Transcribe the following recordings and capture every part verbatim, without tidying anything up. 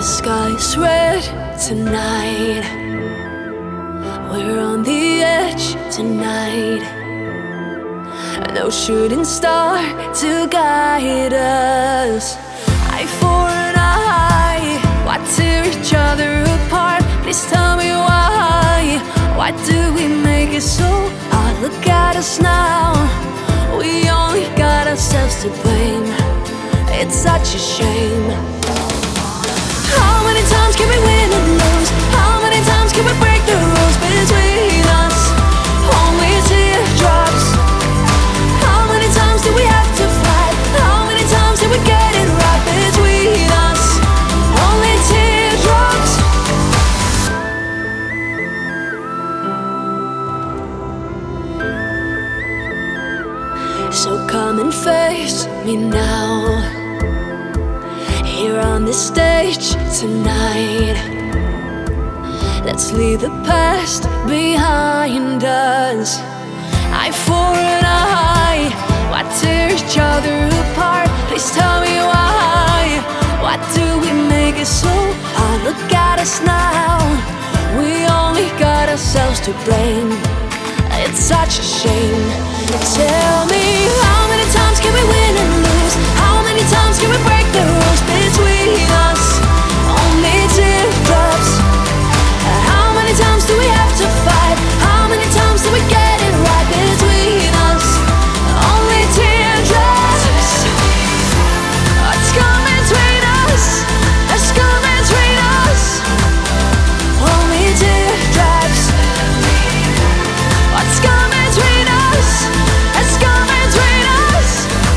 sky's red tonight. We're on the edge tonight. No shooting star to guide us. Eye for an eye, why tear each other apart? Please tell me why. Why do we make it so hard? Look at us now. We only got ourselves to blame. It's such a shame. How many times can we win and lose? How many times can we break the rules between us? Only teardrops. How many times do we have to fight? How many times did we get it right between us? Only teardrops. So come and face me now, here on this stage tonight. Let's leave the past behind us. Eye for an eye, why tear each other apart? Please tell me why. Why do we make it so hard? Look at us now. We only got ourselves to blame. It's such a shame. Tell me, how many times can we win and lose? How many times can we break the rules between us? Only teardrops. How many times do we have to fight? How many times do we get it right between us? Only teardrops. What's coming between us? What's coming between us? Only teardrops. What's coming between us? What's coming between us?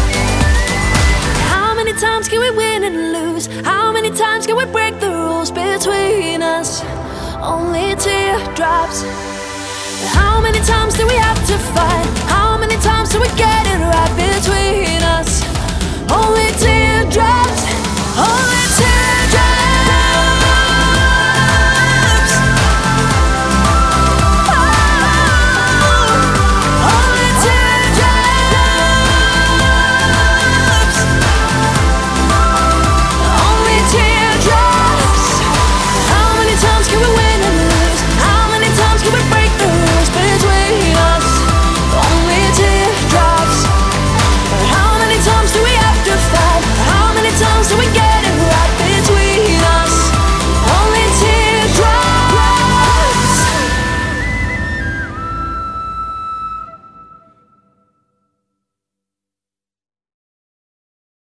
How many times can we win and lose? How many times can we break the rules between us? Only teardrops. How many times do we have to fight?